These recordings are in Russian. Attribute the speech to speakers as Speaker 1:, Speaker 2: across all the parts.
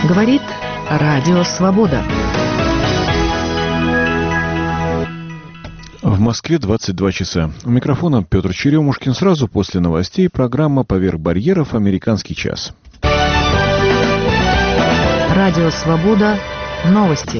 Speaker 1: Говорит Радио Свобода.
Speaker 2: В Москве 22 часа. У микрофона Петр Черемушкин. Сразу после новостей программа «Поверх барьеров. Американский час».
Speaker 1: Радио Свобода. Новости.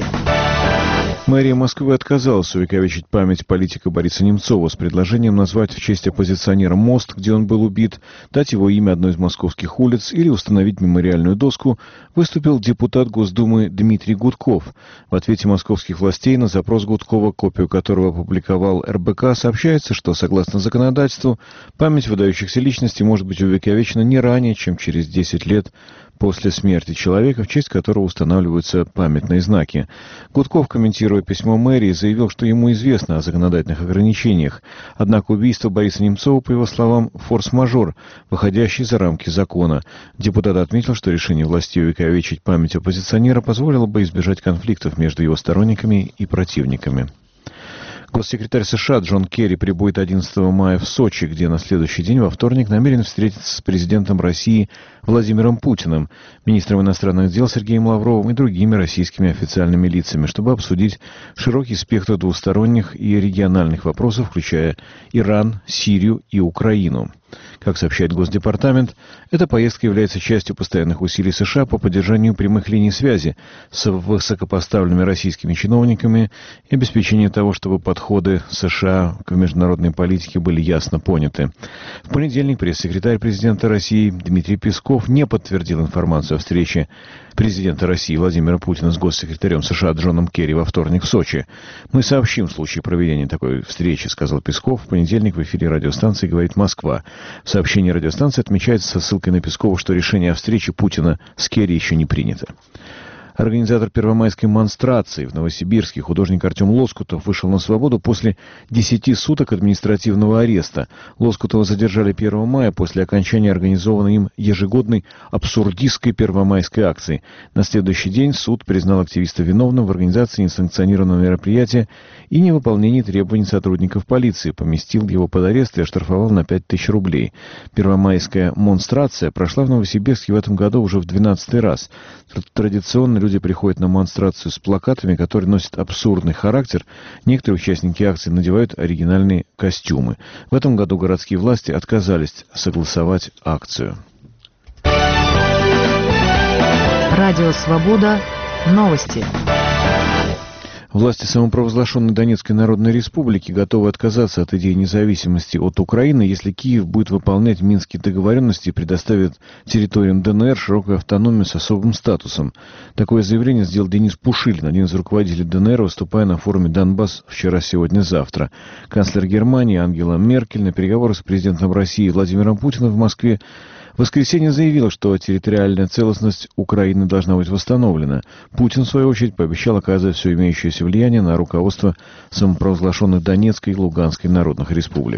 Speaker 2: Мэрия Москвы отказалась увековечить память политика Бориса Немцова с предложением назвать в честь оппозиционера мост, где он был убит, дать его имя одной из московских улиц или установить мемориальную доску, выступил депутат Госдумы Дмитрий Гудков. В ответе московских властей на запрос Гудкова, копию которого опубликовал РБК, сообщается, что, согласно законодательству, память выдающихся личностей может быть увековечена не ранее, чем через 10 лет после смерти человека, в честь которого устанавливаются памятные знаки. Гудков, комментируя письмо мэрии, заявил, что ему известно о законодательных ограничениях. Однако убийство Бориса Немцова, по его словам, форс-мажор, выходящий за рамки закона. Депутат отметил, что решение властей увековечить память оппозиционера позволило бы избежать конфликтов между его сторонниками и противниками. Госсекретарь США Джон Керри прибудет 11 мая в Сочи, где на следующий день, во вторник, намерен встретиться с президентом России Владимиром Путиным, министром иностранных дел Сергеем Лавровым и другими российскими официальными лицами, чтобы обсудить широкий спектр двусторонних и региональных вопросов, включая Иран, Сирию и Украину. Как сообщает Госдепартамент, эта поездка является частью постоянных усилий США по поддержанию прямых линий связи с высокопоставленными российскими чиновниками и обеспечению того, чтобы подходы США к международной политике были ясно поняты. В понедельник пресс-секретарь президента России Дмитрий Песков не подтвердил информацию о встрече президента России Владимира Путина с госсекретарем США Джоном Керри во вторник в Сочи. «Мы сообщим в случае проведения такой встречи», — сказал Песков. В понедельник в эфире радиостанции «Говорит Москва». В сообщении радиостанции отмечается со ссылкой на Пескова, что решение о встрече Путина с Керри еще не принято. Организатор первомайской монстрации в Новосибирске, художник Артем Лоскутов, вышел на свободу после 10 суток административного ареста. Лоскутова задержали 1 мая после окончания организованной им ежегодной абсурдистской первомайской акции. На следующий день суд признал активиста виновным в организации несанкционированного мероприятия и невыполнении требований сотрудников полиции, поместил его под арест и оштрафовал на 5000 рублей. Первомайская монстрация прошла в Новосибирске в этом году уже в 12-й раз. Традиционно люди приходят на монстрацию с плакатами, которые носят абсурдный характер. Некоторые участники акции надевают оригинальные костюмы. В этом году городские власти отказались согласовать акцию.
Speaker 1: Радио Свобода. Новости.
Speaker 2: Власти самопровозглашенной Донецкой Народной Республики готовы отказаться от идеи независимости от Украины, если Киев будет выполнять Минские договоренности и предоставит территориям ДНР широкую автономию с особым статусом. Такое заявление сделал Денис Пушилин, один из руководителей ДНР, выступая на форуме «Донбасс» вчера, сегодня, завтра. Канцлер Германии Ангела Меркель на переговорах с президентом России Владимиром Путиным в Москве в воскресенье заявила, что территориальная целостность Украины должна быть восстановлена. Путин, в свою очередь, пообещал оказывать все имеющееся влияние на руководство самопровозглашенных Донецкой и Луганской народных республик.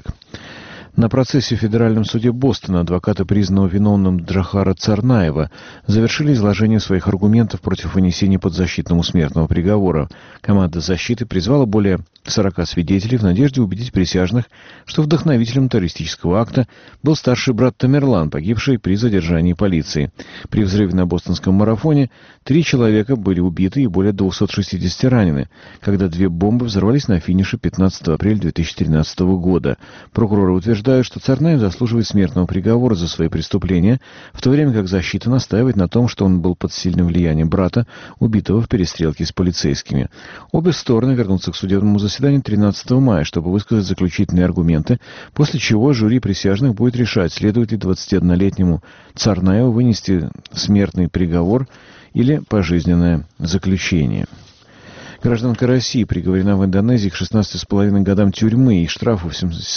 Speaker 2: На процессе в Федеральном суде Бостона адвокаты признанного виновным Джохара Царнаева завершили изложение своих аргументов против вынесения подзащитному смертного приговора. Команда защиты призвала более 40 свидетелей в надежде убедить присяжных, что вдохновителем террористического акта был старший брат Тамерлан, погибший при задержании полиции. При взрыве на бостонском марафоне 3 человека были убиты и более 260 ранены, когда 2 бомбы взорвались на финише 15 апреля 2013 года. Прокуроры утверждают, что Царнаев заслуживает смертного приговора за свои преступления, в то время как защита настаивает на том, что он был под сильным влиянием брата, убитого в перестрелке с полицейскими. Обе стороны вернутся к судебному заседанию 13 мая, чтобы высказать заключительные аргументы, после чего жюри присяжных будет решать, следует ли 21-летнему Царнаеву вынести смертный приговор или пожизненное заключение. Гражданка России приговорена в Индонезии к 16,5 годам тюрьмы и штрафу в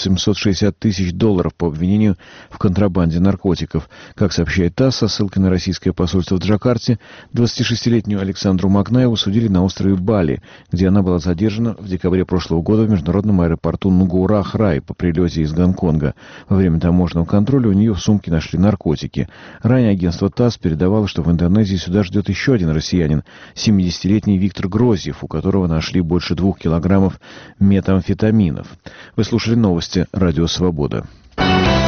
Speaker 2: $760 тысяч по обвинению в контрабанде наркотиков. Как сообщает ТАСС, со ссылкой на российское посольство в Джакарте, 26-летнюю Александру Макнаеву судили на острове Бали, где она была задержана в декабре прошлого года в международном аэропорту Нугура-Храй по прилете из Гонконга. Во время таможенного контроля у нее в сумке нашли наркотики. Ранее агентство ТАСС передавало, что в Индонезии сюда ждет еще один россиянин, 70-летний Виктор Грозьев, у которого нашли больше 2 килограммов метамфетаминов. Вы слушали новости «Радио Свобода».